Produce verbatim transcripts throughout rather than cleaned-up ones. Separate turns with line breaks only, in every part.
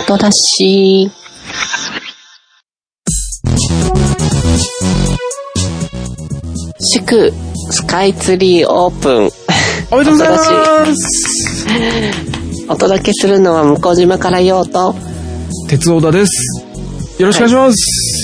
音だし。祝スカイツリーオープン。
おめでとうございます。
お届けするのは向島からようと
鉄オタです。よろしくお願いします。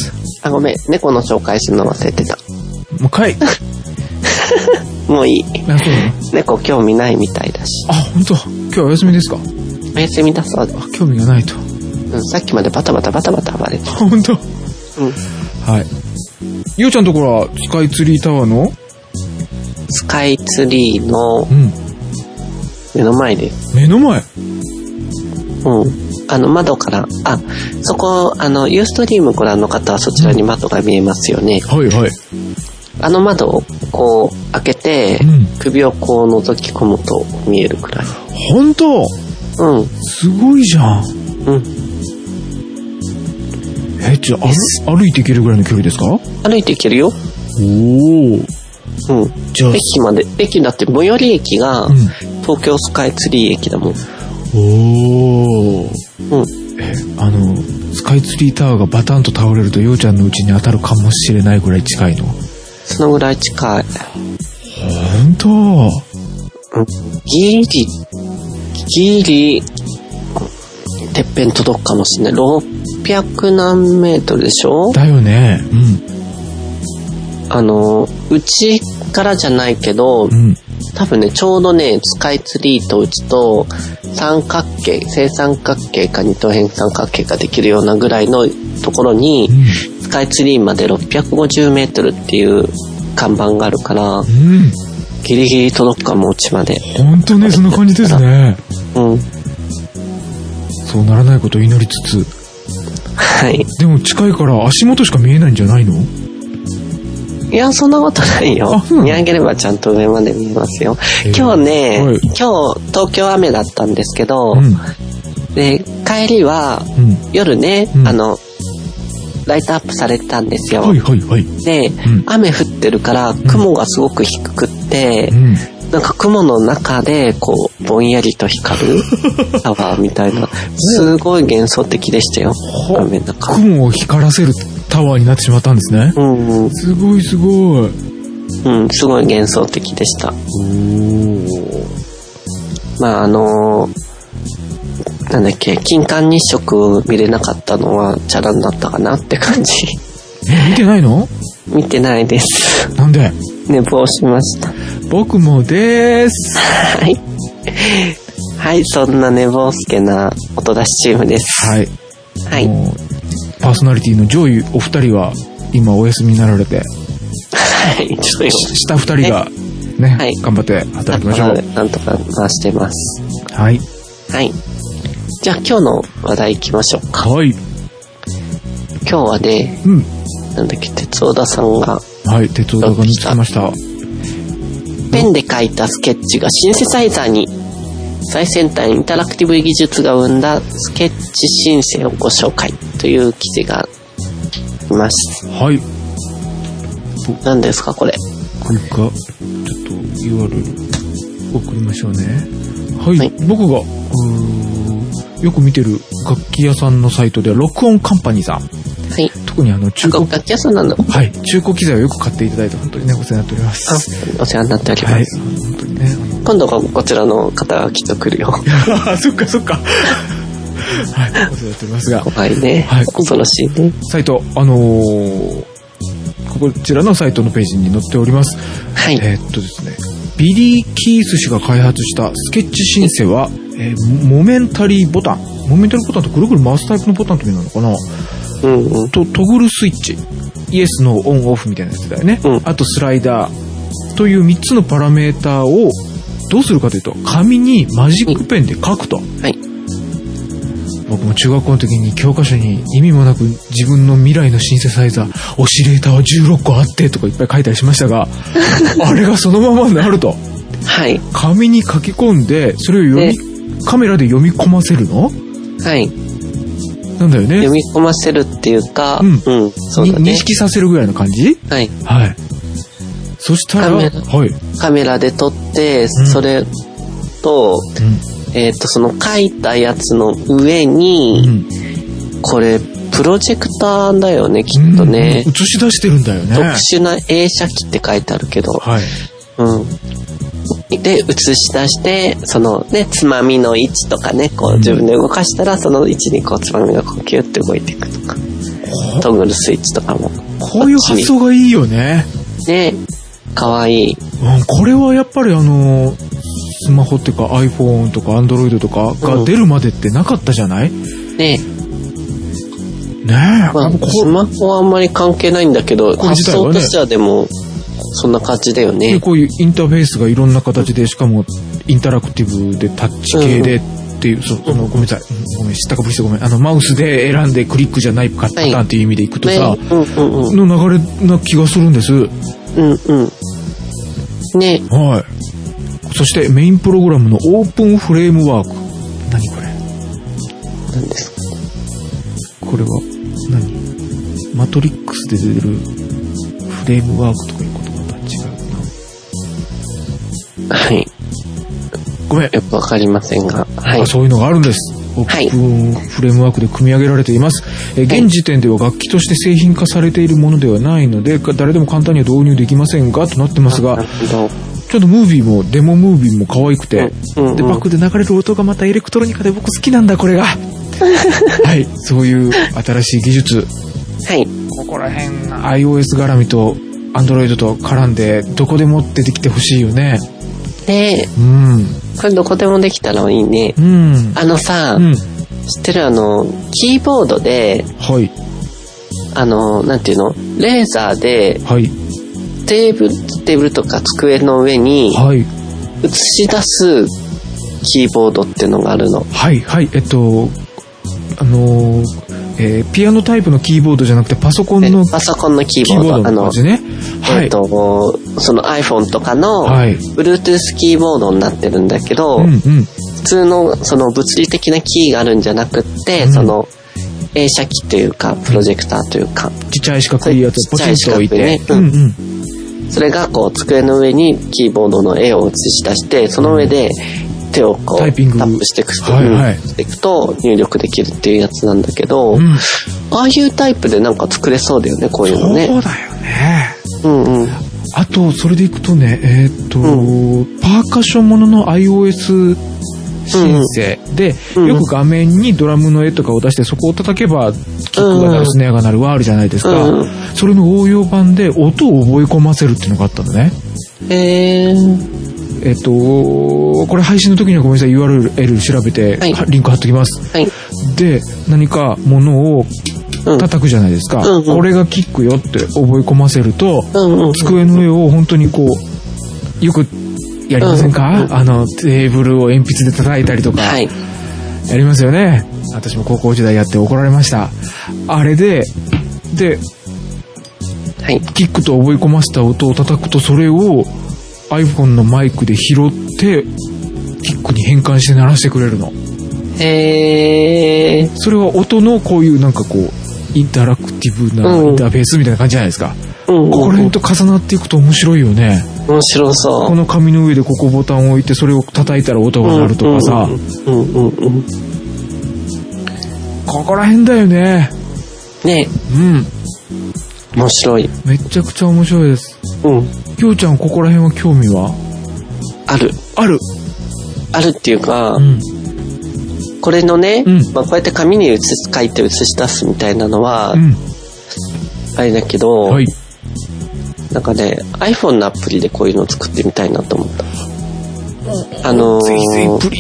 はい、あ、ごめん、猫の紹介するの忘れてた。
もうかい。
もういい。
あ、そうなの？
猫興味ないみたいだし。
あ、本当。今日はお休みですか？
お休みだそうです。
あ、興味がないと。
うん、さっきまでバタバタバタバタ暴れてた。
本当。うん。はい。ようちゃんのところはスカイツリータワーの
スカイツリーの目の前です。
うん、目の前？
うん。あの窓から、あ、そこ、あの、ユーストリームご覧の方はそちらに窓が見えますよね。
うん、はいはい。
あの窓をこう開けて、うん、首をこう覗き込むと見えるくらい。
本当？
うん。
すごいじゃん。うん。え、じゃあ歩いて行けるぐらいの距離ですか？
歩いて行けるよ。
おお。
うん。じゃあ駅まで、駅だって最寄り駅が東京スカイツリー駅だもん。
おお。
うん。
え、あのスカイツリータワーがバタンと倒れるとようちゃんの家に当たるかもしれないぐらい近いの？
そのぐらい近い。
本当？
うん。ギリギリてっぺん届くかもしれない。ろっぴゃくなんメートルでしょ？
だよね。うん。
あのうちからじゃないけど、うん、多分ねちょうどねスカイツリーとうちと三角形、正三角形か二等辺三角形ができるようなぐらいのところに、うん、スカイツリーまでろっぴゃくごじゅうメートルっていう看板があるから、うん、ギリギリ届くかもうちまで。
本当ね、そんな感じですね。
うん。
そうならないことを祈りつつ。
はい。
でも近いから足元しか見えないんじゃないの？
いや、そんなことないよ。見上げればちゃんと上まで見えますよ。今日ね、はい、今日東京雨だったんですけど、うん、で帰りは、うん、夜ね、うん、あのライトアップされてたんですよ。
はいはいはい、
で、うん、雨降ってるから雲がすごく低くって、うん、なんか雲の中でこうぼんやりと光るタワーみたいな、すごい幻想的でしたよ。雨の中。
雲を光らせるタワーになってしまったんですね。うんうん、すごいすごい。
うん、すごい幻想的でした。おー。まああのー、なんだっけ、金環日食見れなかったのはチャラになったかなって感じ。
え、見てないの？
見てないです。
なんで？
寝坊しました。
僕もです。
はい。はい、そんな寝坊すけな音出しチームです。
はい。
はい。
パーソナリティの上位お二人は今お休みになられて、はい、
ちょっと
下二人がね、はい、頑張って働きましょう。
なんとか回してます。
はい。
はい。じゃあ今日の話題行きましょうか。
はい。
今日はね、うん、なんだっけ、鉄尾田さんが、
はい、鉄尾田が見つけました。
ペンで描いたスケッチがシンセサイザーに。最先端インタラクティブ技術が生んだスケッチシンセをご紹介という記事があります。
はい。
何ですかこれ？
これか、ちょっと ユーアールエル 送りましょうね。はい。はい、僕がよく見てる楽器屋さんのサイトでは録音カンパニーさん。
はい。
特にあの中古
楽器屋さんなの？
はい。中古機材をよく買っていただいて本当にねお世話になっております。
あ、お世話になっております。
はい。本当にね。
今度こちらの方がきっと来るよ。
そっかそっか。はい。お世話になっておりますが。
怖いね。はい。恐ろしいね。
サイトあのー、こちらのサイトのページに載っております。
はい。
えー、っとですね。ビリー・キース氏が開発したスケッチシンセは、えー、モメンタリーボタン。モメンタリーボタンとぐるぐる回すタイプのボタンというのなのかな。うんうん、とトグルスイッチ、イエスのオンオフみたいなやつだよね、うん、あとスライダーというみっつのパラメーターをどうするかというと紙にマジックペンで書くと、はい、僕も中学校の時に教科書に意味もなく自分の未来のシンセサイザーオシレーターはじゅうろっこあってとかいっぱい書いたりしましたがあれがそのままになると、
はい、
紙に書き込んでそれを読み、カメラで読み込ませるの？
はい。
なんだよね。
読み込ませるっていうか、うん、うん、
そうだね。認識させるぐらいの感じ？
はい。
はい。そしたら、
カメラ、
はい、
カメラで撮って、うん、それと、うん、 えっと、その書いたやつの上に、うん、これ、プロジェクターだよね、きっとね。
うん、映し出してるんだよね。
特殊な映写機って書いてあるけど。
はい。
うん。で、映し出して、そのね、つまみの位置とかね、こう自分で動かしたら、その位置にこうつまみがこうキュッて動いていくとか。トグルスイッチとかも。
こういう発想がいいよね。
ね。かわいい。
うん、これはやっぱりあの、スマホっていうか iPhone とか Android とかが出るまでってなかったじゃない？
うん、ね
ねえ、
まあ、スマホはあんまり関係ないんだけど、ね、発想としてはでもそんな感じだよね。
でこういうインターフェースがいろんな形で、しかもインタラクティブでタッチ系でっていう、うん、そのごめんなさい、ごめん知ったかぶりしてごめん、あのマウスで選んでクリックじゃないパターンっていう意味でいくとさ、はい、うんうんうん、の流れな気がするんです。うん
うん。ね。
はい。そしてメインプログラムのオープンフレームワーク。何これ？
何ですか？
これは何？マトリックスで出てるフレームワークとかいう言葉とは違
うな。はい。
ごめん。
よくわかりませんが。
はい。そういうのがあるんです。オープンフレームワークで組み上げられています。はい、え現時点では楽器として製品化されているものではないので、誰でも簡単には導入できませんがとなってますが、ちょっとムービーもデモムービーも可愛くて、うんうんうん、でバックで流れる音がまたエレクトロニカで僕好きなんだこれが。はい、そういう新しい技術。
はい。
ここら辺 iOS 絡みと Android と絡んでどこでも出てきてほしいよね。
ねえ。
うん。
これどこでもできたらいいね。
うん。
あのさ、うん、知ってるあのキーボードで、
はい。
あのなんていうの、レーザーで、
はい。
テーブルテーブルとか机の上に、
はい。
映し出すキーボードっていうのがあるの。
はいはいえっとあのー。えー、ピアノタイプのキーボードじゃなくてパソコンの
パソコンのキーボード、
キーボードの感じね。
あの、はい、えっとその iPhone とかの Bluetooth キーボードになってるんだけど、
うんうん、
普通のその物理的なキーがあるんじゃなくって、うん、その映写機というかプロジェクターというか、
ちっちゃい四角いやつをポチンと置いて、
ね、うんうん、それがこう机の上にキーボードの絵を映し出して、その上で手をこうタップしていくと、はいはい、していくと入力できるっていうやつなんだけど、うん、ああいうタイプでなんか作れそうだよね、こういうのね。
そうだよね。
うんうん。
あとそれでいくとね、えー、っと、うん、パーカッションものの iOS シンセで、うん、よく画面にドラムの絵とかを出してそこを叩けばキックが鳴る、スネアが鳴るはあるじゃないですか、うん、それの応用版で音を覚え込ませるっていうのがあったんだね。
へー。
えっと、これ配信の時にはごめんなさい ユーアールエル 調べて、はい、リンク貼っときます、
はい、
で何かものを叩くじゃないですか、うんうんうん、これがキックよって覚え込ませると、うんうんうん、机の上を本当にこうよくやりませんか、うんうんうん、あのテーブルを鉛筆で叩いたりとか、はい、やりますよね。私も高校時代やって怒られました。あれでで、はい、キックと覚え込ませた音を叩くとそれをiPhone のマイクで拾ってキックに変換して鳴らしてくれるの。
へー。
それは音のこういうなんかこうインタラクティブなインターフェースみたいな感じじゃないですか、うんうんうん、ここら辺と重なっていくと面白いよね。
面白そう。
この紙の上でここボタンを置いてそれを叩いたら音が鳴るとかさ、
うんうんうん、
ここら辺だよね。
ねえ、
うん
面白い。
めちゃくちゃ面白いです。
うん。
きょうちゃんここら辺は興味は
ある。
ある。
あるっていうか、うん、これのね、うん、まあ、こうやって紙に写し書いて写し出すみたいなのは、うん、あれだけど、はい、なんかね iPhone のアプリでこういうのを作ってみたいなと思った。あのー、
ぜひぜひプリー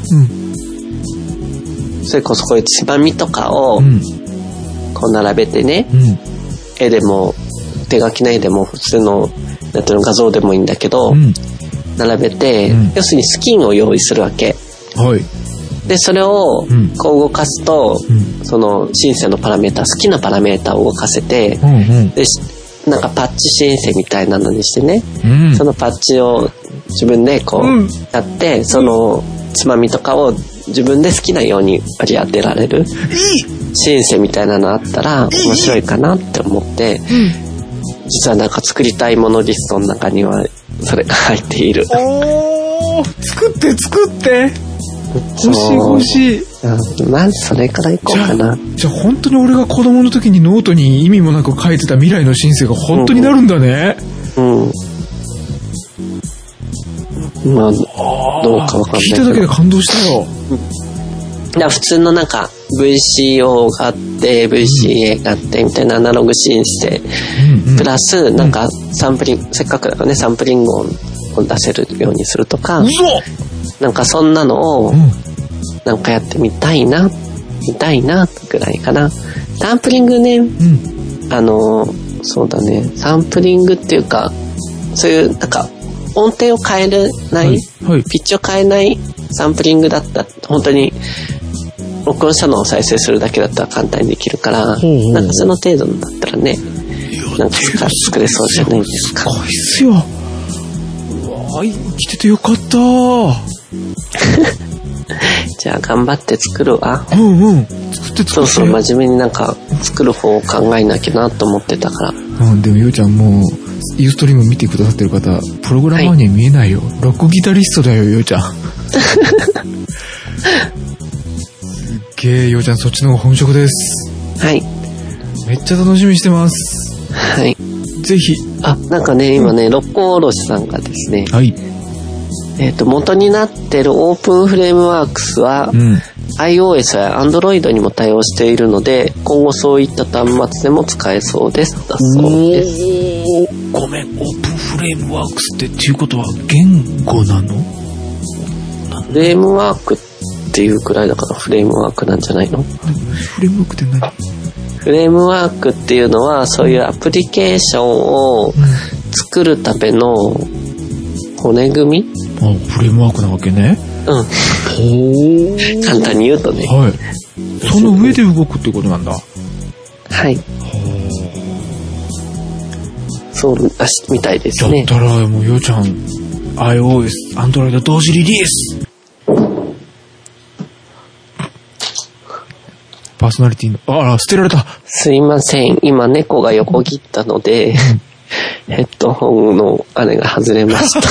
ズ、うん、それこそこういうつまみとかを、うん、こう並べてね、うん絵でも手書きの絵でも普通のなんていうの画像でもいいんだけど、うん、並べて、うん、要するにスキンを用意するわけ、
はい、
でそれをこう動かすと、うん、そのシンセのパラメータ好きなパラメータを動かせて、うんうん、でなんかパッチシンセみたいなのにしてね、うん、そのパッチを自分でこう、うん、やってそのつまみとかを自分で好きなように割り当てられる、シンセみたいなのあったら面白いかなって思って、実はなんか作りたいものリストの中にはそれが入っている。
おー、作って作って。 欲しい欲しい。
まずそれからいこうかな。
じゃあ本当に俺が子供の時にノートに意味もなく書いてた未来のシンセが本当になるんだね。
うん。うん、まあ、どうかわかんないけど。
聞いただけで感動したよ。
いや普通のなんか ブイシーオー があって ブイシーエー があってみたいなアナログシンセ、うんうん、プラスなんかサンプリング、せっかくだからねサンプリング音を出せるようにするとか、なんかそんなのをなんかやってみたいなみたいなぐらいかな。サンプリングね、うん、あのそうだねサンプリングっていうかそういうなんか音程を変えれない、はいはい、ピッチを変えないサンプリングだったら本当に録音したのを再生するだけだったら簡単にできるから、ほうほう、なんかその程度だったらね、なんか作れそうじゃないですか。
すごいっすよ。うわー、生きててよかった。
じゃあ頑張って作るわ。
うんうん。作って作って。
そうそう、真面目になんか作る方を考えなきゃなと思ってたから。
うん、でもようちゃんもうユーストリーム見てくださってる方、プログラマーには見えないよ。はい、ロックギタリストだよ、ようちゃん。すっげえ、ようちゃんそっちの方が本職です。
はい。
めっちゃ楽しみにしてます。
はい。
ぜひ。
あ、なんかね、今ね、六甲おろしさんがですね。
はい。
えっと、元になってるオープンフレームワークスは、うん、iOS や Android にも対応しているので、今後そういった端末でも使えそうです。だそうです。
ごめん、オープンフレームワークスってっていうことは言語なの？
フレームワークっていうくらいだからフレームワークなんじゃないの？
フレームワークって何？
フレームワークっていうのはそういうアプリケーションを作るための骨組み？
あ、フレームワークなわけね。
うん。ほー。簡単に言うとね。
はい。その上で動くってことなんだ。
はい。そうみたいですね。
だったらもうようちゃん iOS、Android 同時リリース。パーソナリティの、あら、捨てられた。
すいません。今猫が横切ったので、ヘッドホンのあれが外れました。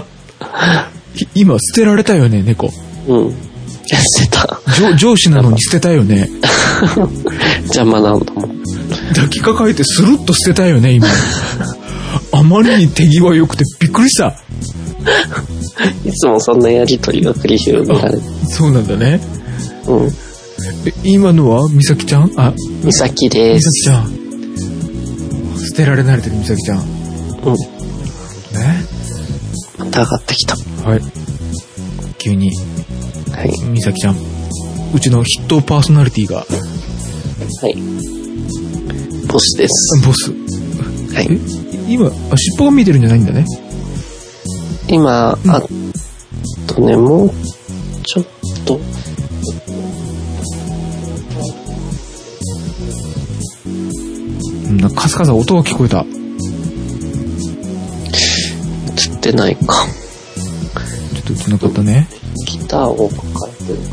今捨てられたよね、猫。
うん。捨てた。
上, 上司なのに捨てたよね。
邪魔なんだもん。
抱きかかえてスルッと捨てたよね、今。あまりに手際良くてびっくりした。
いつもそんなやりとりが繰り広げられる。
そうなんだね。
うん。
え、今のは美咲ちゃん？あ、
美咲です。
美咲ちゃん。捨てられ慣れてる美咲ちゃん。うん。ね。
また上がってきた。
はい。急に。はい。美咲ちゃん。うちの筆頭パーソナリティが。
はい。ボスです。
ボス。
はい。
え、今、あ、尻尾が見えてるんじゃないんだね。
今、うん、あとね、もうちょっと。
なんかカサカサ音が聞こえた。
映ってないか。
ちょっと映ってなかったね。
ギターを抱えてるかな、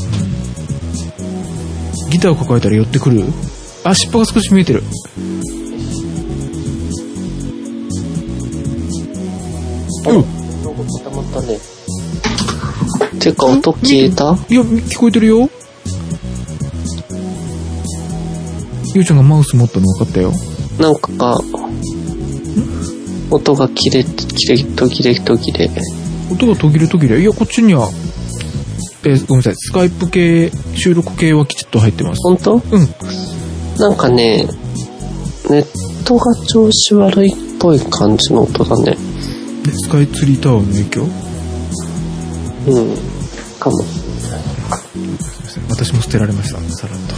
うん。ギターを抱えたら寄ってくる？あ、尻尾が少し見えてる。
うん。なんか固まったね。てか音消えた？
いや、聞こえてるよ。ゆうちゃんがマウス持ったの分かったよ。
なんかか音が切れ切れ途切れ途切れ。
音が途切れ途切れ。いや、こっちには、えー、ごめんなさい。スカイプ系、収録系はきちっと入ってます。
本当？うん。なんかね、ネットが調子悪いっぽい感じの音だね。
スカイツリータワーの影響？
うん。かもしれない。
私も捨てられました。さらっと。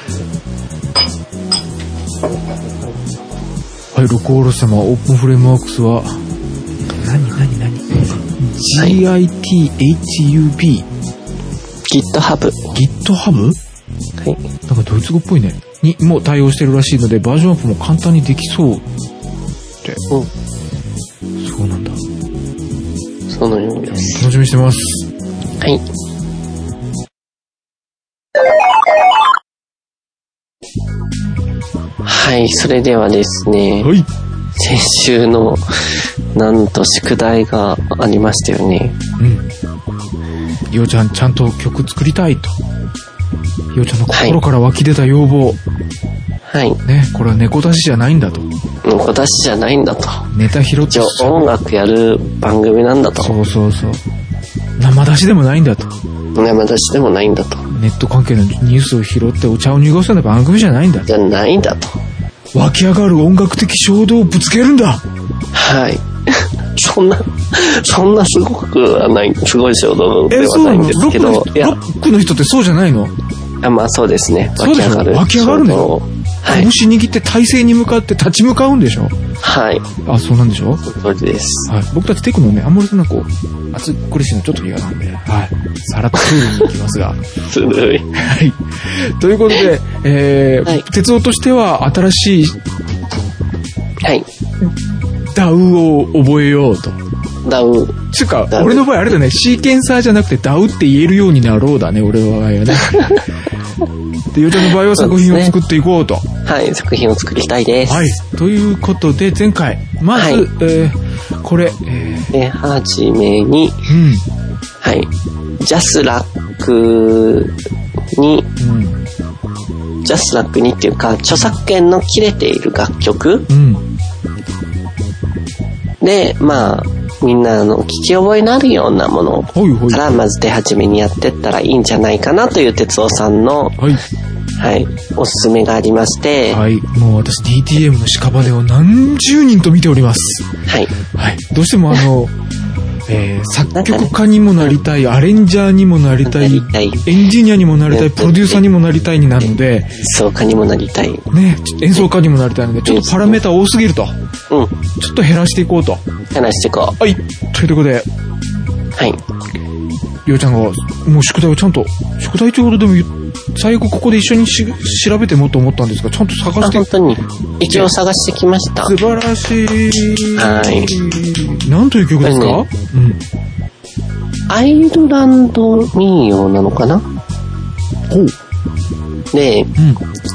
はい、録音おろし様、オープンフレームワークスは、何何何 ジーアイティーエイチユービー
GitHub
GitHub？
はい。
なんかドイツ語っぽいね。にもう対応してるらしいので、バージョンアップも簡単にできそうって。
うん。
そうなんだ。
そのようです。
楽しみにしてます。
はい。はい、それではですね、
はい、
先週のなんと宿題がありましたよね。
うん。 ようちゃんちゃんと曲作りたいと。ようちゃんの心から湧き出た要望。
はい。
ね、これは猫出しじゃないんだと。
猫出しじゃないんだと。
ネタ拾って。
音楽やる番組なんだと。
そうそうそう。生出しでもないんだと。
生出しでもないんだと。
ネット関係のニュースを拾ってお茶を濁すような番組じゃないんだと。
じゃないんだと。
湧き上がる音楽的衝動をぶつけるんだ。
はい。そんな、そんなすごくはない、すごい衝動ではないんですけど。
ロックの人ってそうじゃないの？
あ、まあそうですね。
湧き上がる。湧き上がるんだよ。はい。拳握って体勢に向かって立ち向かうんでしょ？はい。あ、そうなんでしょ？
そうです。
はい。僕たちテクノね、あんまりそんなこう、熱苦しいのちょっと嫌なんで、はい。さらっとクールに行きますが。
すごい。
はい。ということで、えー、はい、鉄道としては新しい、
はい。
ダウを覚えようと。
ダウ。
つうか、俺の場合あれだね、シーケンサーじゃなくてダウって言えるようになろうだね、俺の場合はね。で、ようちゃんの場合は作品を作っていこうと。
うね、はい、作品を作りたいです。
はい。ということで、前回、まず、はい、えー、これ、
えー、で、はじめに、うん、はい、ジャスラックに、うん、ジャスラックにっていうか、著作権の切れている楽曲、うん、で、まあ、みんなの聞き覚えのあるようなものからまず手始めにやってったらいいんじゃないかなという哲夫さんの、はい、はい、おすすめがありまして、
はい、もう私 ディーティーエム の屍を何十人と見ております。
はい。
はい。どうしてもあの、えー、作曲家にもなりたい、アレンジャーにもなりたい、エンジニアにもなりたい、プロデューサーにもなりたいになるので、
演奏家にもなりたい。
ね、演奏家にもなりたいので、ちょっとパラメータ多すぎると。うん。ちょっと減らしていこうと。
減らしていこ
う。はい。ということで、
はい。
ようちゃんが、もう宿題をちゃんと、宿題ということでも、最後ここで一緒にし調べてもと思ったんですが、ちゃんと探して。
本当に。一応探してきました。
素晴らしい。
はい。
なんという曲ですか？ね、うん。
アイルランド民謡なのかな？
ほう。
で、うん、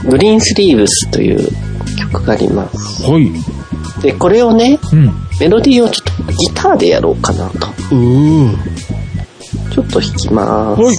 グリーンスリーブスという曲があります。
はい。
で、これをね、うん、メロディーをちょっとギターでやろうかなと。
うー。
ちょっと弾きます。
はい。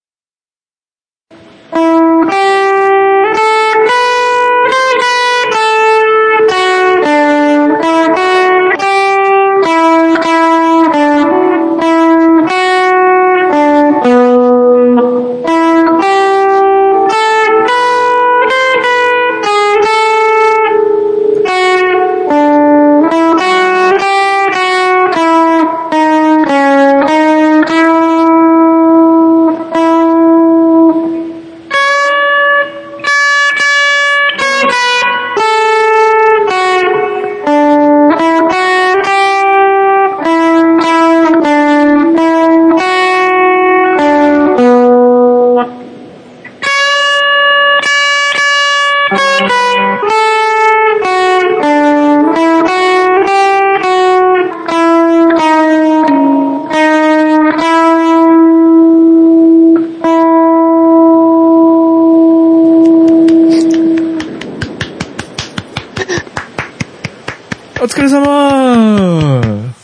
お疲れ様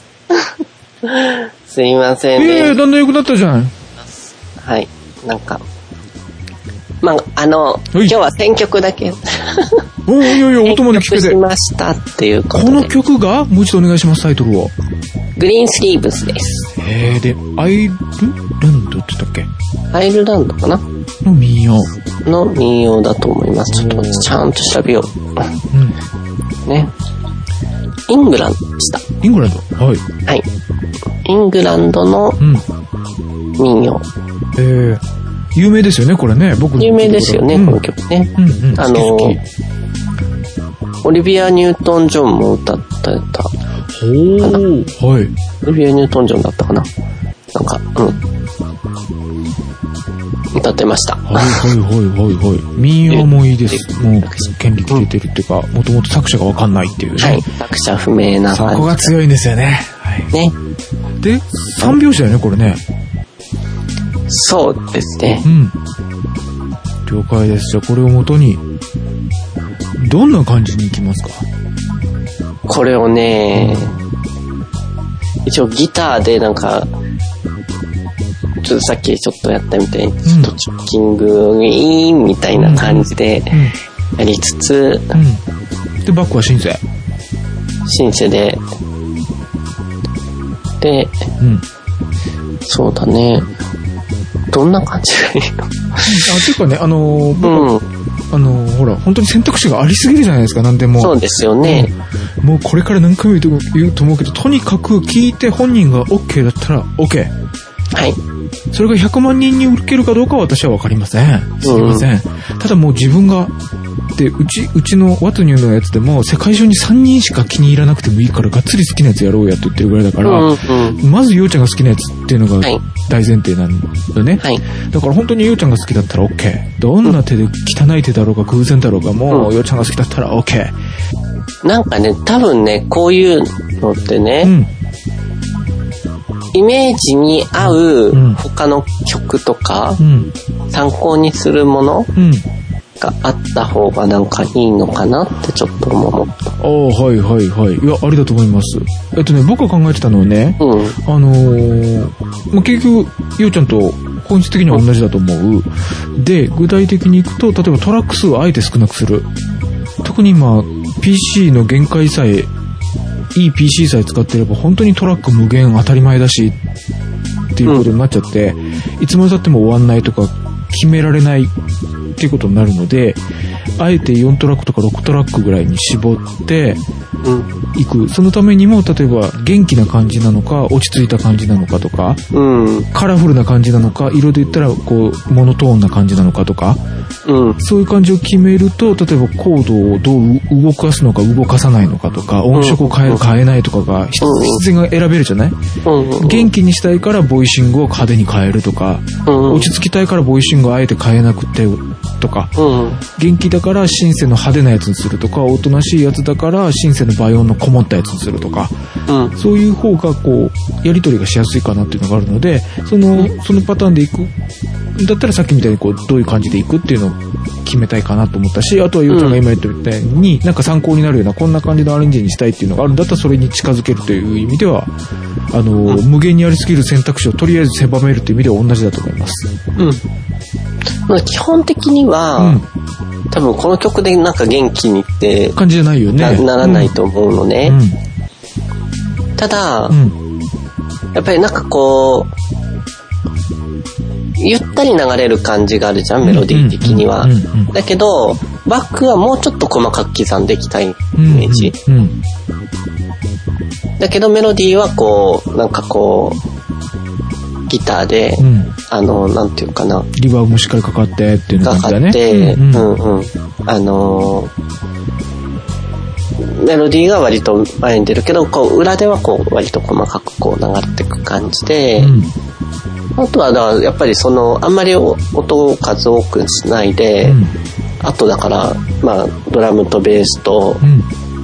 すいませんね。
いやいや、だんだん良くなったじゃん。
はい。なんか、まあ、あの、今日は選曲だけ。
おいやいや、音まで聞けて。
選曲しましたっていうことで。
この曲がもう一度お願いします、タイトルを。
グリーンスリーブスです。
えー、で、アイルランドって言ったっけ？
アイルランドかな
の民謡。
の民謡だと思います。ちょっとちゃんと調べよう。うん。ね。イングランドでした。
イングランド？はい。
はい。イングランドの民謡。
うん、えー、有名ですよね、これね。僕の
有名ですよね、うん、この曲ね。うんうん、あのー、オリビア・ニュートン・ジョンも歌ってた。
ほー。はい。
オリビア・ニュートン・ジョンだったかな。なんか、うん。歌ってました。
はいはいはいはいはい。民謡もいいです。もう、権利切れてるっていうか、もともと作者がわかんないっていうね。
はい。作者不明な感じ。
そこが強いんですよね。はい。
ね。
で、三拍子だよね、これね。
そうですね。
うん。了解です。じゃあこれを元に、どんな感じにいきますか？
これをね、一応ギターでなんか、 ちょっとさっきちょっとやったみたいに、ちょっとチョッキングイーンみたいな感じでやりつつ、うん
うん、でバックはシンセ
シンセでで、うん、そうだね、どんな感じがいいの？あ、
ていうかね、あのー、僕、うん、あのー、ほら、本当に選択肢がありすぎるじゃないですか、なんでも。
そうですよね。
うん、もうこれから何回も言うと思うけど、とにかく聞いて本人が OK だったら OK。
はい。
それがひゃくまんにんに受けるかどうかは私はわかりません。すみません。うん、ただもう自分が、で、うち、うちのワトニューのやつでも、世界中にさんにんしか気に入らなくてもいいから、がっつり好きなやつやろうやって言ってるぐらいだから、うんうん、まずようちゃんが好きなやつっていうのが大前提なんだよね。はい、だから本当にようちゃんが好きだったら OK。どんな手で、汚い手だろうが偶然だろうが、もうようちゃんが好きだったら OK。
なんかね、多分ね、こういうのってね、うん、イメージに合う他の曲とか、うん、参考にするもの、うんがあった方がなんかいいのかなってちょっと思った。
ああ、はいはいはい。いや、ありだと思います。えっとね、僕が考えてたのはね、うん、あのー、まあ、結局、ようちゃんと本質的には同じだと思う。で、具体的にいくと、例えばトラック数をあえて少なくする。特に今、ピーシー の限界さえ、いい ピーシー さえ使ってれば、本当にトラック無限当たり前だし、っていうことになっちゃって、うん、いつまで経っても終わんないとか、決められないっていうことになるので、あえてよんトラックとかろくトラックぐらいに絞っていく、うん、そのためにも例えば元気な感じなのか落ち着いた感じなのかとか、うん、カラフルな感じなのか、色で言ったらこうモノトーンな感じなのかとか、うん、そういう感じを決めると、例えばコードをどう動かすのか動かさないのかとか、音色を変える変えないとかが必然が選べるじゃない、うん、元気にしたいからボイシングを派手に変えるとか、うん、落ち着きたいからボイシングをあえて変えなくてとか、うん、元気だからシンセの派手なやつにするとか、おとなしいやつだからシンセの倍音のこもったやつにするとか、うん、そういう方がこうやり取りがしやすいかなっていうのがあるので、そのそのパターンでいくだったらさっきみたいにこうどういう感じでいくっていうのを決めたいかなと思ったし、あとはようちゃんが今言ったみたいに、なんか参考になるようなこんな感じのアレンジにしたいっていうのがあるんだったら、それに近づけるという意味ではあの、うん、無限にありすぎる選択肢をとりあえず狭めるという意味では同じだと思います。
うん、まあ、基本的には、うん、多分この曲でなんか元気にって
感じじゃないよね。
な, ならないと思うのね、うん、ただ、うん、やっぱりなんかこうゆったり流れる感じがあるじゃん、メロディー的には。だけどバックはもうちょっと細かく刻んでいきたいイメージ、うんうんうん、だけどメロディーはこうなんかこうギターで、うん、あのなんていうかな、
リバーブもしっかりかかってっていう感じだね。
かかって、うんうんうんうん、あのメロディーが割と前に出るけど、こう裏ではこう割と細かくこう流れていく感じで、うん、あとはだからやっぱりそのあんまり音を数多くしないで、うん、あとだからまあドラムとベースと、うん、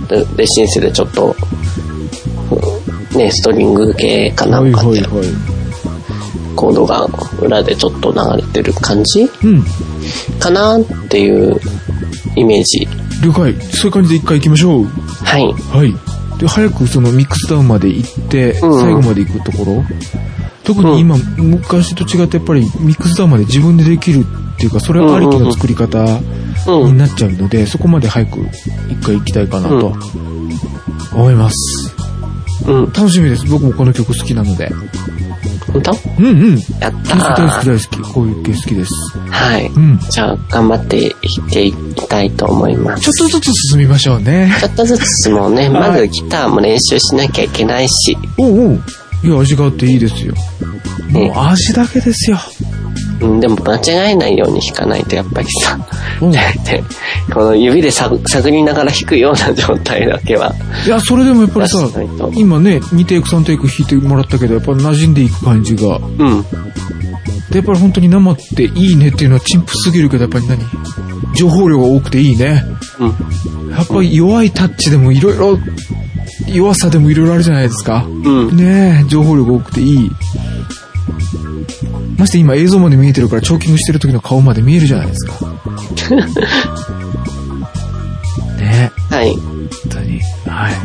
で, でシンセでちょっとねストリング系かなんかで、はいはいはい、コードが裏でちょっと流れてる感じ、うん、かなっていうイメージ。
了解。そういう感じで一回行きましょう。
はい。
はい。で早くそのミックスダウンまで行って、うん、最後まで行くところ。特に今、うん、昔と違ってやっぱりミックスダウンまで自分でできるっていうか、それはありきの作り方になっちゃうので、うん、そこまで早く一回行きたいかなと思います。うん。楽しみです。僕もこの曲好きなので。
本当？
うんうん。
やったー。
大好き大好き。こういう系好きです。
はい。うん。じゃあ頑張っていっていきたいと思います。
ちょっとずつ進みましょうね。
ちょっとずつ進もうね。まずギターも練習しなきゃいけないし。
おうおう。いや、味があっていいですよ。もう味だけですよ。
うん、でも間違えないように弾かないとやっぱりさ、うん、この指で探りながら弾くような状態だけは。
いや、それでもやっぱりさ、今ね、にテイクさんテイク弾いてもらったけど、やっぱり馴染んでいく感じが。うん。で、やっぱり本当に生っていいねっていうのは陳腐すぎるけど、やっぱり何？情報量が多くていいね。うん。やっぱり弱いタッチでもいろいろ、弱さでもいろいろあるじゃないですか。うん。ねえ、情報量が多くていい。まして今映像まで見えてるから、チョーキングしてる時の顔まで見えるじゃないですか。ね。
はい。
本当に。はい。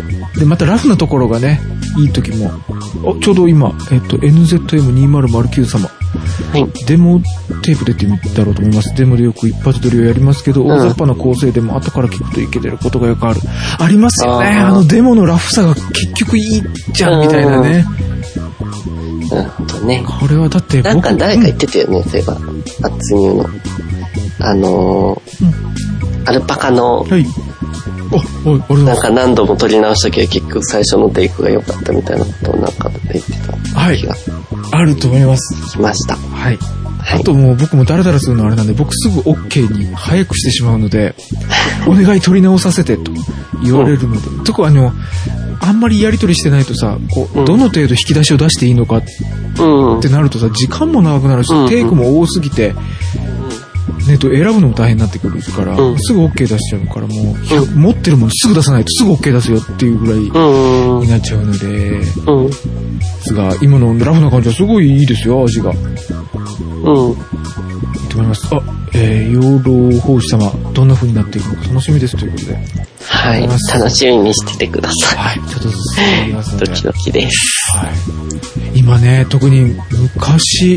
で、またラフなところがね、いい時も。あ、ちょうど今、えっと、エヌゼットエムにせんきゅう 様。はい。デモテープ出てみたろうと思います。デモでよく一発撮りをやりますけど、大雑把な構成でも後から聞くといけてることがよくある。ありますよね。あ, あのデモのラフさが結局いいじゃんみたいなね。
なるほどね。
これはだって僕
なんか誰か言ってたよね、そういえば。圧入の。あのー、うん、アルパカの、はい。
あ、おい、俺
なんか何度も撮り直したけど結局最初のテイクが良かったみたいなことをなんか言ってた気が。
はい。あると思います。
来ました。
はい。はい、あともう僕もダラダラするのあれなんで、僕すぐ OK に早くしてしまうので、お願い撮り直させてと言われるので、うん、とこあの、あんまりやり取りしてないとさ、こう、うん、どの程度引き出しを出していいのかってなるとさ、時間も長くなるし、うん、テイクも多すぎて、うん、ね、と選ぶのも大変になってくるから、うん、すぐ OK 出しちゃうから、もう、うん、持ってるものすぐ出さないとすぐ OK 出すよっていうぐらいになっちゃうので、うん、ですが、今のラフな感じはすごいいいですよ、味が。
うん。いい
と思います。あ、えー、養老法師様、どんな風になっていくのか楽しみですということで。
はい。楽しみにしててください。
はい。ちょっとずつ進みますので。
ドキドキです。
はい。今ね、特に昔、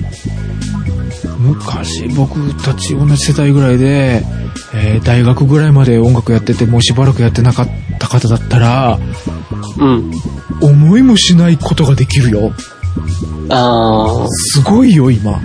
昔僕たち同じ世代ぐらいで、えー、大学ぐらいまで音楽やってて、もうしばらくやってなかった方だったら、
うん。
思いもしないことができるよ。
ああ。
すごいよ、今。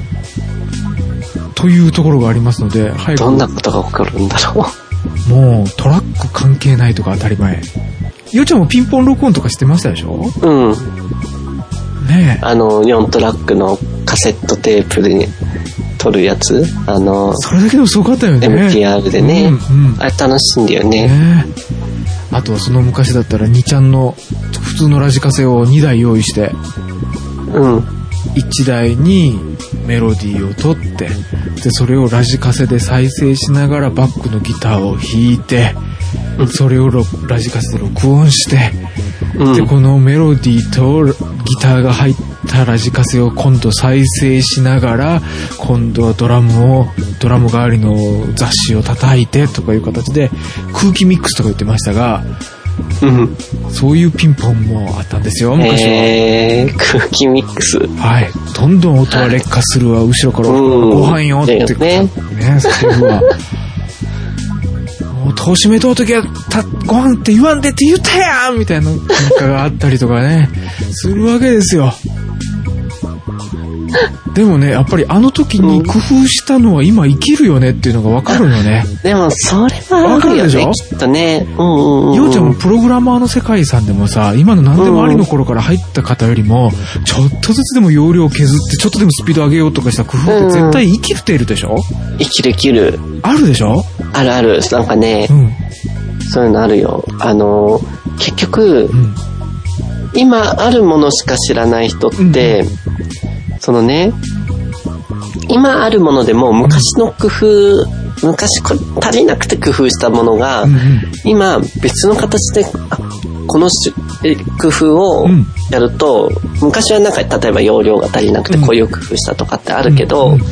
というところがありますので、
早く。どんなことが起こるんだろ
う。もう、トラック関係ないとか当たり前。ようちゃんもピンポン録音とかしてましたでしょ？
うん。
ねえ。
あの、よんトラックのカセットテープで撮るやつ？あの、
それだけでもすごかったよね。
エムティーアール でね。うんうん、あれ楽しいんだよね。ね、
あとはその昔だったらにちゃんの普通のラジカセをにだい用意して、
うん。
いちだいにメロディーを取って、で、それをラジカセで再生しながらバックのギターを弾いて、うん、それをラジカセで録音して、うん、で、このメロディーとギターが入ったラジカセを今度再生しながら、今度はドラムを、ドラム代わりの雑誌を叩いてとかいう形で空気ミックスとか言ってましたが、
うん、
そういうピンポンもあったんですよ、昔は。
えー、空気ミックス。
はい。どんどん音は劣化するわ、後ろから、ご飯よって。ね。ね、セリフは。もう、戸締めとうときは、た、ご飯って言わんでって言ったやんみたいななんかがあったりとかね、するわけですよ。でもね、やっぱりあの時に工夫したのは今生きるよねっていうのが分かるよね。
でもそれはあるよね、きっとね。うんうんうん。
ようちゃんもプログラマーの世界さんでもさ、今の何でもありの頃から入った方よりも、ちょっとずつでも容量を削ってちょっとでもスピード上げようとかした工夫って絶対生きているでしょ？
生きる生きる。
あるでしょ？
あるある。なんかね、うん、そういうのあるよ。あの、結局、うん、今あるものしか知らない人って、うん、そのね、今あるものでも昔の工夫、昔足りなくて工夫したものが、うんうん、今別の形でこの工夫をやると、うん、昔はなんか例えば容量が足りなくてこういう工夫したとかってあるけど、うんうんうん、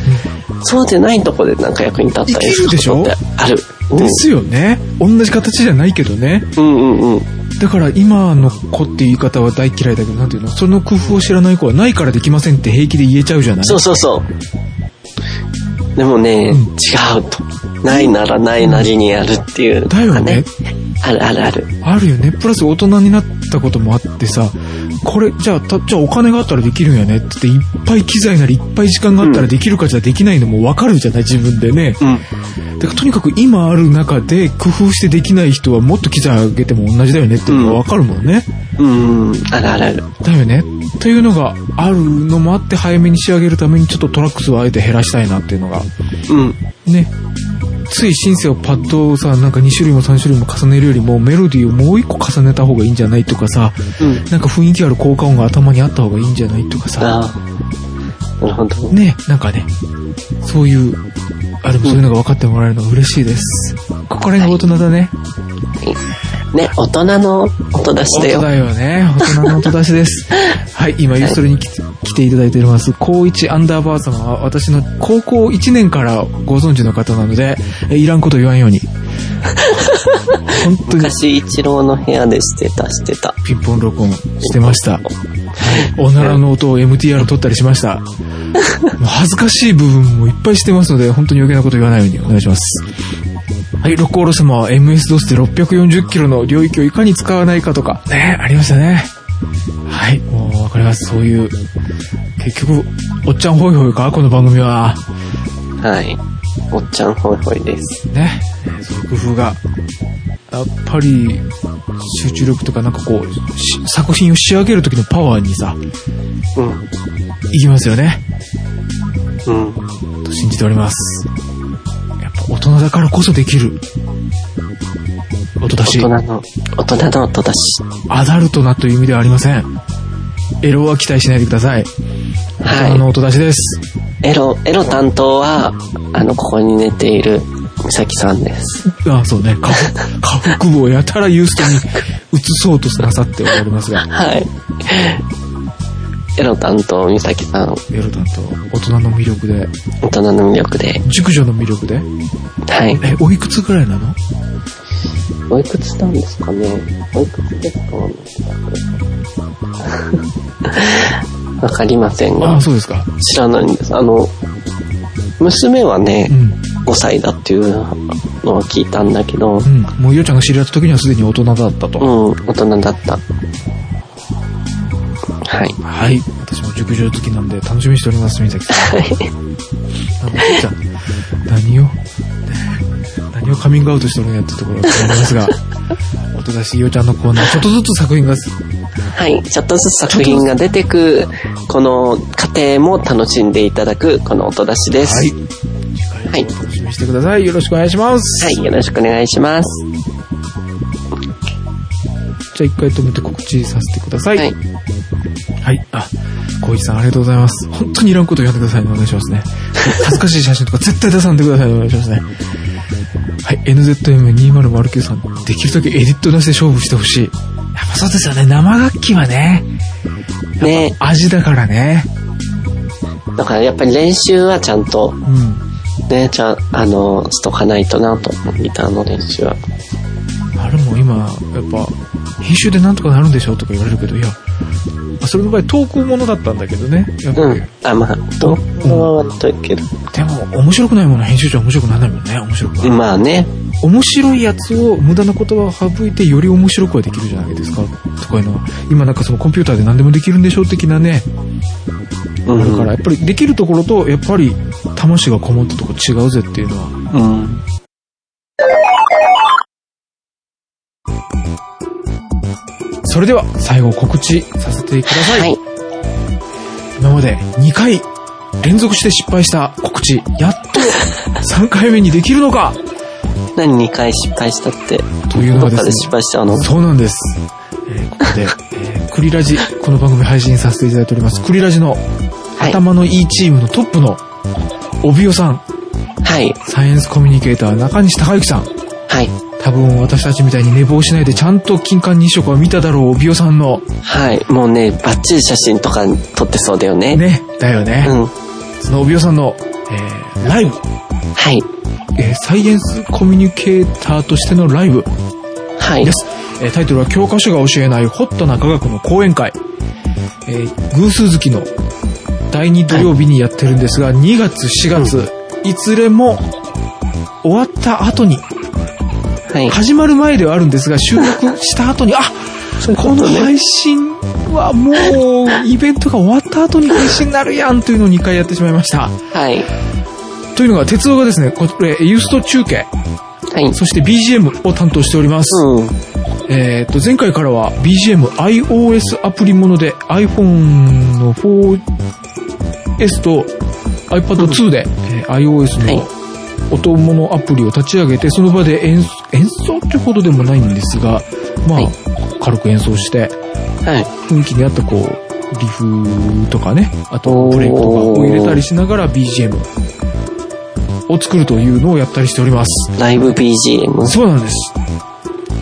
そうでないところでなんか役に立ったりすることってある。
うん、ですよね。同じ形じゃないけどね。
うんうんうん。
だから今の子って言い方は大嫌いだけど、なんていうの、その工夫を知らない子はないからできませんって平気で言えちゃうじゃない。
そうそうそう。でもね、うん、違うと。ないならないなりにやるっていう、ね。
だよね。
あるあるある。
あるよね。プラス大人になったこともあってさ、これ、じゃあ、たじゃあお金があったらできるんやねって言って、いっぱい機材なりいっぱい時間があったらできるかじゃできないのも分かるじゃない、自分でね。うん。だからとにかく今ある中で工夫してできない人はもっと機材上げても同じだよねっていうのが分かるもんね。
うん、うん、あるあるある。
だよね。というのがあるのもあって早めに仕上げるためにちょっとトラック数をあえて減らしたいなっていうのが。
うん。
ね。ついシンセをパッドをさ、なんかに種類もさん種類も重ねるよりもメロディーをもういっこ重ねた方がいいんじゃないとかさ、うん、なんか雰囲気ある効果音が頭にあった方がいいんじゃないとかさ。
あ、なるほど。
ね、なんかね、そういう、あ、でもそういうのが分かってもらえるのが嬉しいです。ここら辺が大人だね。
はいはい、ね、大人の音出しだよ。
音だよね。大人の音出しです。はい、今ユーストリに来来ていただいております、高一アンダーバー様は私の高校いちねんからご存知の方なので、えいらんこと言わんように。
本当に。昔一郎の部屋でしてた、してた。
ピンポン録音してました。おならの音を エムティーアール 取ったりしました。恥ずかしい部分もいっぱいしてますので、本当に余計なこと言わないようにお願いします。はい、ロックオール様は エムエスドース でろっぴゃくよんじゅっキロの領域をいかに使わないかとか、ね、ありましたね。はい、もうわかります。そういう、結局、おっちゃんホイホイか、この番組は。
はい。おっちゃんホイホイです。
ね。そういう工夫が、やっぱり、集中力とかなんかこう、作品を仕上げる時のパワーにさ、うん。いきますよね。うん。と信じております。やっぱ大人だからこそできる。音出し。
大人の、大人の音出し。
アダルトなという意味ではありません。エロは期待しないでください。はい。大人の音出しです。
エロ、エロ担当は、あの、ここに寝ている、美咲さんです。
ああ、そうね。下下腹部をやたらユーストに移そうとなさっておられますが。
はい。エロ担当、美咲さん。
エロ担当、大人の魅力で。
大人の魅力で。
熟女の魅力で。
はい。
え、おいくつぐらいなの？
おいくつなんですかね。おいくつですか？わかりませんが。
あ、そうですか。
知らないんです。あの、娘はね、うん、ごさいだっていうのは聞いたんだけど。
うん。もう、よちゃんが知り合った時にはすでに大人だったと。
うん、大人だった。はい。
はい。私も熟女好きなんで楽しみにしております、みさきさん。はい。じゃあ、何を、何をカミングアウトしてるんやってところがありますが、音出しよちゃんのコーナー、ちょっとずつ作品が、
はい、ちょっとずつ作品が出てく、この過程も楽しんでいただく、この音出しです。はい。
はい。楽しみにしてください。よろしくお願いします。
はい、よろしくお願いします。
じゃあ一回止めて告知させてください。はい。はい。あ、小一さんありがとうございます。本当にいらんこと言わんでくださいね。お願いしますね。恥ずかしい写真とか絶対出さんでくださいね。お願いしますね。はい。エヌゼットエムにせんきゅう さん、できるだけエディット出して勝負してほしい。やっぱそうですよね。生楽器はね。ね。味だからね。
だからやっぱり練習はちゃんと、うん、ね、ちゃん、あの、しとかないとなと、ギターの練習は。
あれも今、やっぱ、編集でなんとかなるんでしょとか言われるけど、いや、それの場合投稿ものだったんだけどね。やっぱり。うん。あ、まあ、投稿は割といける。 でも、面白くないものは編集長は面白くならないもんね、面白くは。
まあね。
面白いやつを無駄な言葉を省いてより面白くはできるじゃないですか。とかいうのは。今なんかそのコンピューターで何でもできるんでしょ的なね。うん。だからやっぱりできるところと、やっぱり魂がこもったところ違うぜっていうのは。うん。それでは最後告知させてください。はい。今までにかい連続して失敗した告知、やっとさんかいめにできるのか。
何にかい失敗したって。
というのはですね。どっか
で失敗しちゃうの？
そうなんです。えー、ここで、えー、クリラジ、この番組配信させていただいております。クリラジの頭のいいチームのトップの帯尾さん。はい。サイエンスコミュニケーター中西隆之さん。はい。多分私たちみたいに寝坊しないでちゃんと金環日食は見ただろう、帯尾さんの。
はい。もうね、バッチリ写真とか撮ってそうだよね。
ね。だよね。うん。その帯尾さんの、えー、ライブ。はい。えー、サイエンスコミュニケーターとしてのライブ。はい。です。えー、タイトルは教科書が教えないホットな科学の講演会。えー、偶数月のだいに土曜日にやってるんですが、はい、にがつ、しがつ、うん、いずれも終わった後に、はい、始まる前ではあるんですが、収録した後に、あ、この配信はもうイベントが終わった後に配信になるやんというのをにかいやってしまいました。はい。というのが、鉄道がですね、これユースト中継、はい、そして ビージーエム を担当しております。うん、えっと前回からは ビージーエム iOS アプリもので iPhone の フォーエス と アイパッドツー で、うん、えー、iOS の、はい、音物アプリを立ち上げて、その場で演奏、演奏ってほどでもないんですが、まあ、はい、軽く演奏して、はい、雰囲気に合ったこう、リフとかね、あとブレイクとかを入れたりしながら ビージーエム を作るというのをやったりしております。
ライブ ビージーエム？
そうなんです。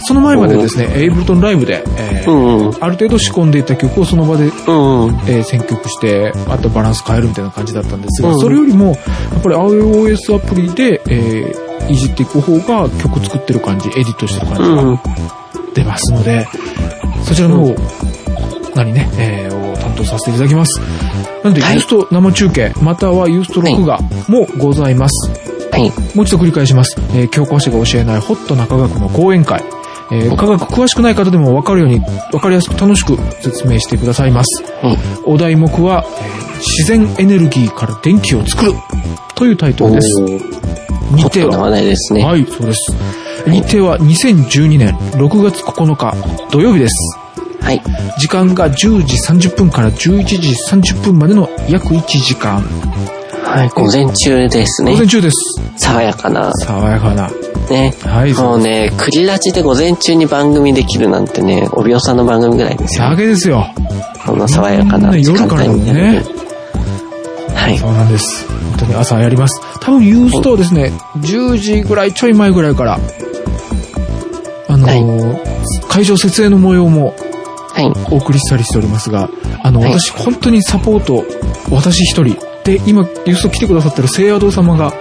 その前までですね、エイブルトンライブで、えーうんうん、ある程度仕込んでいた曲をその場で、うんうんえー、選曲して、あとバランス変えるみたいな感じだったんですが、うん、それよりも、やっぱり iOS アプリで、えー、いじっていく方が曲作ってる感じ、エディットしてる感じが出ますので、うん、そちらの方、うん、何ね、えー、を担当させていただきます。なので、はい、ユースト生中継、またはユースト録画もございます。はい、もう一度繰り返します。えー、教科書が教えないホットな科学の講演会。えー、科学詳しくない方でも分かるように、分かりやすく楽しく説明してくださいます。うん、お題目は、えー、自然エネルギーから電気を作るというタイトルです。
日程は、話題ですね。
はい、そうです。日程はにせんじゅうにねんろくがつここのか土曜日です。はい。時間がじゅうじさんじゅっぷんからじゅういちじさんじゅっぷんまでの約いちじかん。
はい、午前中ですね。
午前中です。
爽やかな。
爽やかな。
ね。はい。もうね、クリラジで午前中に番組できるなんてね、おびおさんの番組ぐらいですよ。
だけですよ。
この爽やかな時間帯にやる。夜からね。はい。
そうなんです。本当に朝やります。多分ユーストですね、はい、じゅうじぐらいちょい前ぐらいから、あのーはい、会場設営の模様も、はい。お送りしたりしておりますが、あの、はい、私本当にサポート、私一人、で、今、ユースト来てくださってる聖夜堂様が、はい。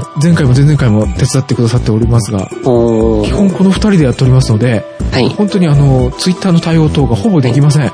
前回も前々回も手伝ってくださっておりますが、お基本この二人でやっておりますので、はい。本当にあの、ツイッターの対応等がほぼできません。はい。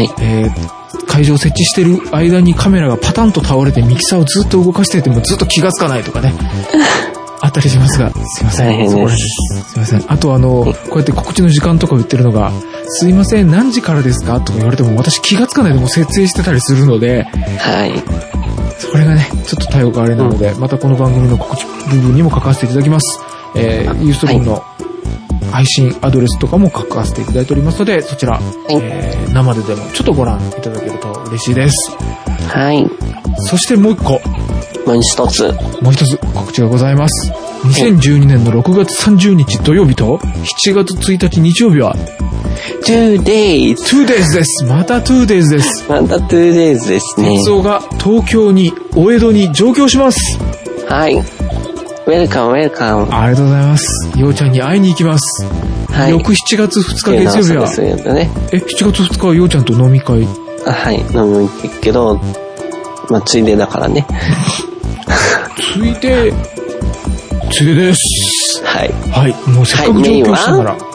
えー、会場設置してる間にカメラがパタンと倒れてミキサーをずっと動かしててもずっと気がつかないとかね。あったりしますが、すいません。大変です。すいません。あとあの、こうやって告知の時間とか言ってるのが、すいません、何時からですかとか言われても私気がつかないでも設営してたりするので、はい。それがね、ちょっと対応があれなので、うん、またこの番組の告知部分にも書かせていただきます。えー、ユーストリームの配信アドレスとかも書かせていただいておりますので、そちら、はい、えー、生ででもちょっとご覧いただけると嬉しいです。はい。そしてもう一個。
もう一つ。
もう一つ告知がございます。にせんじゅうにねんのろくがつさんじゅうにち土曜日としちがつついたち日曜日は
ツーデイズ
ツーデイズ です。また ツーデイズ です。
また ツーデイズ ですね。
鉄道が東京にお江戸に上京します。
はい。ウェルカムウェルカム。
ありがとうございます。ようちゃんに会いに行きます。はい。翌しちがつふつか月曜日は、ね、え、しちがつふつかはようちゃんと飲み会。
あ、はい。飲みに行くけど、まあ、ついでだからね。
ついで、ついでです。
はい。
はい。もうせっかく上京したなら。はい、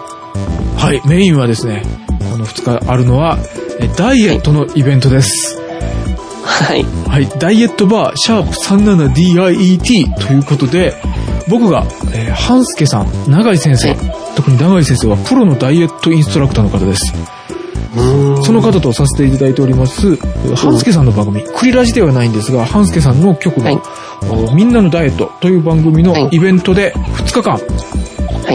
はい、メインはですね、このふつかあるのは、ダイエットのイベントです。はい。はい。ダイエットバー、シャープ さんじゅうななディーアイイーティー ということで、僕が、えー、半助さん、永井先生、はい、特に永井先生はプロのダイエットインストラクターの方です。その方とさせていただいております、半助さんの番組、クリラジではないんですが、半助さんの曲の、はい、みんなのダイエットという番組のイベントでふつかかん、はい、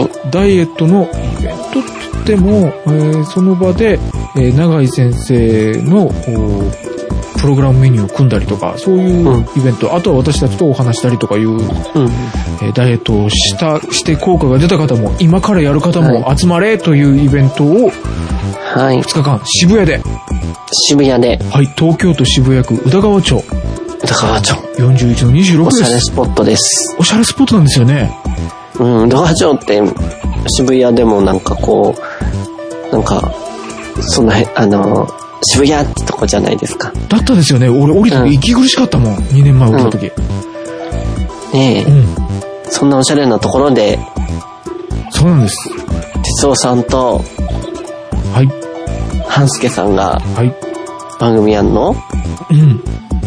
ダイエットのイベントって言っても、えー、その場で、えー、永井先生のプログラムメニューを組んだりとか、そういうイベント、うん、あとは私たちとお話したりとかいう、うんえー、ダイエットをしたして効果が出た方も今からやる方も集まれというイベントをはい、ふつかかん渋谷で
渋谷で
はい東京都渋谷区宇田川町
宇田川町
よんじゅういちのにじゅうろくです。
おしゃれスポットです。
おしゃれスポットなんですよね。
うん宇田川町って渋谷でもなんかこうなんかそのあの渋谷ってとこじゃないですか。
だったですよね。俺降りた時息苦しかったもん、うん、にねんまえ降りた時、
うん、ねえ、うん、そんなおしゃれなところで
そうなんです。
哲夫さんと
はい
半助さんが番組やんの、はい、うん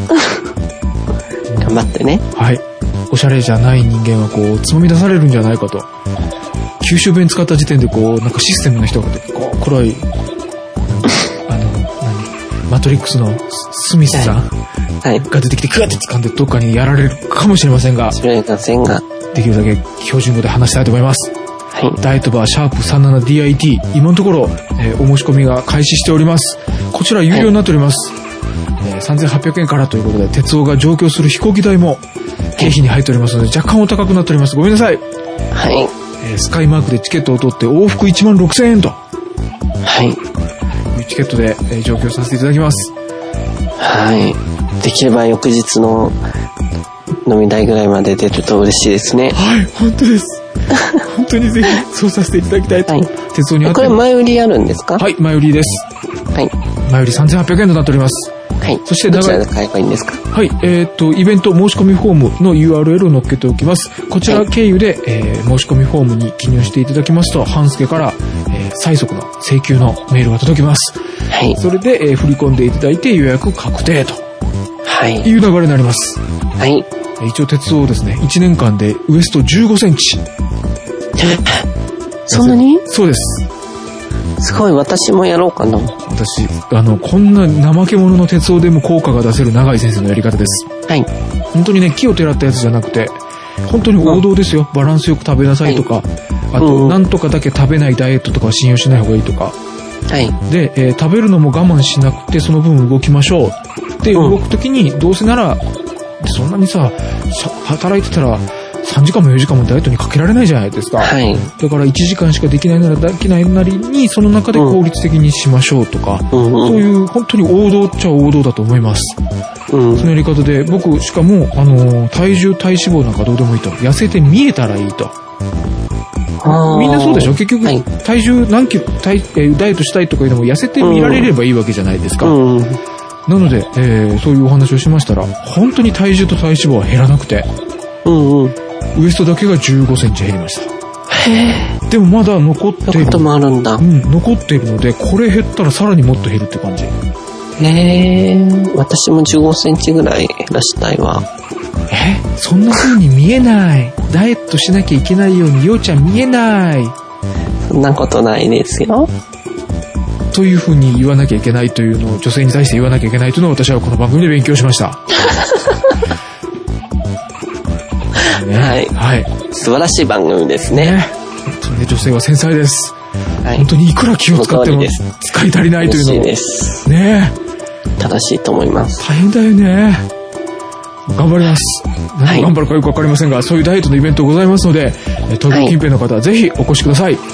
頑張ってね。
はい。おしゃれじゃない人間はこうつまみ出されるんじゃないかと。九州弁使った時点でこうなんかシステムの人が出てこう黒いあの何マトリックスのスミスさん、はい、が出てきてグワッて掴んでどっかにやられるかもしれませんが、
しれませんが
できるだけ標準語で話したいと思います。はい、ダイエットバーシャープ さんじゅうななディーアイティー 今のところ、えー、お申し込みが開始しております。こちら有料になっております、はいえー、さんぜんはっぴゃくえんからということで鉄道が上京する飛行機代も経費に入っておりますので若干お高くなっております。ごめんなさい。はい、えー、スカイマークでチケットを取って往復いちまんろくせんえんとはいいうチケットで、えー、上京させていただきます。
はいできれば翌日の飲み代ぐらいまで出ると嬉しいですね。
はい本当です。 本当にぜひそうさせていただきたいと。はい、鉄道にあって。
これ前売りあるんですか？
はい、前売りです。はい。前売りさんぜんはっぴゃくえんとなっております。
はい。そしてどちらで買えばいいんですか？
はい。えっ、ー、と、イベント申し込みフォームの ユーアールエル を載っけておきます。こちら経由で、はい、えー、申し込みフォームに記入していただきますと、半助から、えー、最速の請求のメールが届きます。はい。それで、えー、振り込んでいただいて予約確定と。はい。いう流れになります。はい。一応鉄道をですね、いちねんかんでウエストじゅうごセンチ。
そんなに？
そうです。
すごい、私もやろうかな。
私、あの、こんな怠け者の鉄道でも効果が出せる永井先生のやり方です。はい。本当にね、木をてらったやつじゃなくて、本当に王道ですよ。バランスよく食べなさいとか、はい、あと、うん、なんとかだけ食べないダイエットとかは信用しない方がいいとか。はい。で、えー、食べるのも我慢しなくて、その分動きましょう。で、動くときに、どうせなら、そんなにさ、働いてたら、さんじかんもよじかんもダイエットにかけられないじゃないですか。はい。だからいちじかんしかできないならできないなりに、その中で効率的にしましょうとか、うん、そういう本当に王道っちゃ王道だと思います。うん、そのやり方で、僕、しかも、あの、体重、体脂肪なんかどうでもいいと。痩せて見えたらいいと。みんなそうでしょ？結局、はい、体重何キロ、体、ダイエットしたいとかいうのも痩せて見られればいいわけじゃないですか。うんうん、なので、えー、そういうお話をしましたら、本当に体重と体脂肪は減らなくて、うんうん、ウエストだけがじゅうごセンチ減りました。へー。でもまだ残っている。
こともあるんだ。
うん、残っているので、これ減ったらさらにもっと減るって感じ。
へー。私もじゅうごセンチぐらい減らしたいわ。
え？そんな風に見えない。ダイエットしなきゃいけないように、ようちゃん見えない。
そんなことないですよ。
という風に言わなきゃいけないというのを、女性に対して言わなきゃいけないというのを私はこの番組で勉強しました。ね、はい。はい。
素晴らしい番組ですね。ね、
それで女性は繊細です。はい。本当にいくら気を使っても使い足りないというのを。
です。
ね。
正しいと思います。
大変だよね。頑張ります。何を頑張るかよくわかりませんが、はい、そういうダイエットのイベントございますので、東京近辺の方はぜひお越しください。はい、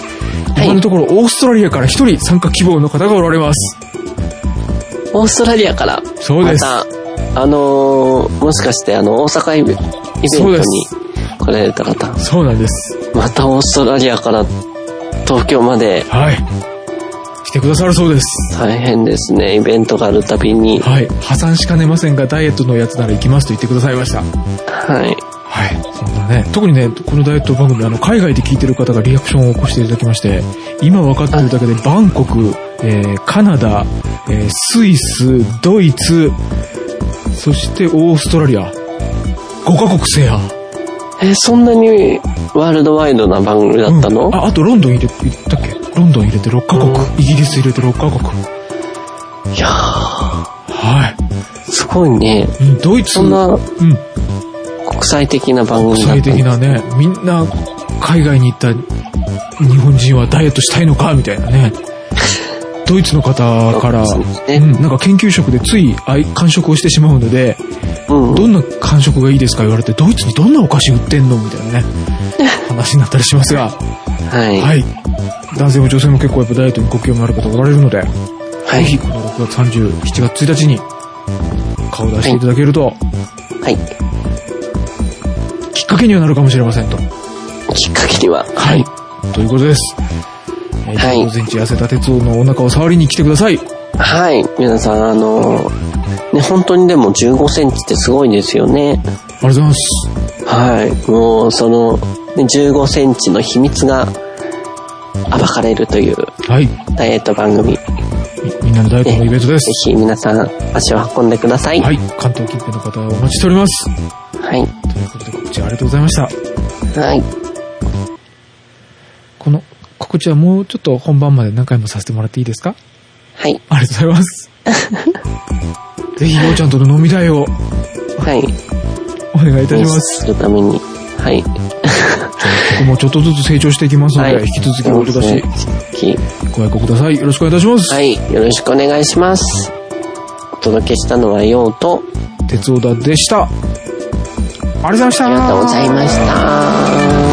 今のところオーストラリアから一人参加希望の方がおられます。
オーストラリアから。
そうです。
また、あのー、もしかしてあの、大阪イベントに来られた方。
そうなんです。
またオーストラリアから東京まで。
はい。来てくださるそうです。
大変ですね。イベントがあるたびに。
はい。破産しかねませんが、ダイエットのやつなら行きますと言ってくださいました。
はい。
はい。そんなね、特にね、このダイエット番組、あの、海外で聞いてる方がリアクションを起こしていただきまして、今分かってるだけで、バンコク、えー、カナダ、えー、スイス、ドイツ、そしてオーストラリア、ごカ国制覇。
えー、そんなにワールドワイドな番組だったの？
うん、あ、あとロンドン入れて、言ったっけ？ロンドン入れてろっカ国、うん、イギリス入れてろっカ国。
いやー。
はい。
すごいね。
うん、ドイツ。
そんな、うん。国際的な番組だった。
国際的なね。みんな、海外に行った日本人はダイエットしたいのかみたいなね。ドイツの方から、ね、うん、なんか研究職でつい完食をしてしまうので、うん、どんな完食がいいですか言われて、ドイツにどんなお菓子売ってんのみたいなね、話になったりしますが、はい。はい。男性も女性も結構やっぱダイエットにご興味ある方がおられるので、はい、ぜひこのろくがつさんじゅう、しちがつついたちに顔を出していただけると、はい。きっかけにはなるかもしれませんと。
きっかけには。
はい。ということです。はい。じゅうごセンチ痩せた鉄夫のお腹を触りに来てください。
はい。皆さん、あの、ね、本当にでもじゅうごセンチってすごいですよね。
ありがとうございます。
はい。もう、その、ね、じゅうごセンチの秘密が暴かれるという、はい。ダイエット番組。
みんなのダイエットのイベントです。
ぜひ皆さん、足を運んでください。
はい。関東近辺の方をお待ちしております。
はい。
ということで、告知ありがとうございました。
はい。
この告知はもうちょっと本番まで何回もさせてもらっていいですか？
はい。
ありがとうございます。ぜひ、ようちゃんとの飲み代を。はい。お願いいたします。
するために。はい。
僕もちょっとずつ成長していきますので、はい、引き続きお出し、ご愛顧ください。よろしくお願いいたします。
はい。よろしくお願いします。お届けしたのはようと、
鉄オダでした。ありがとうございました。
ありがとうございました。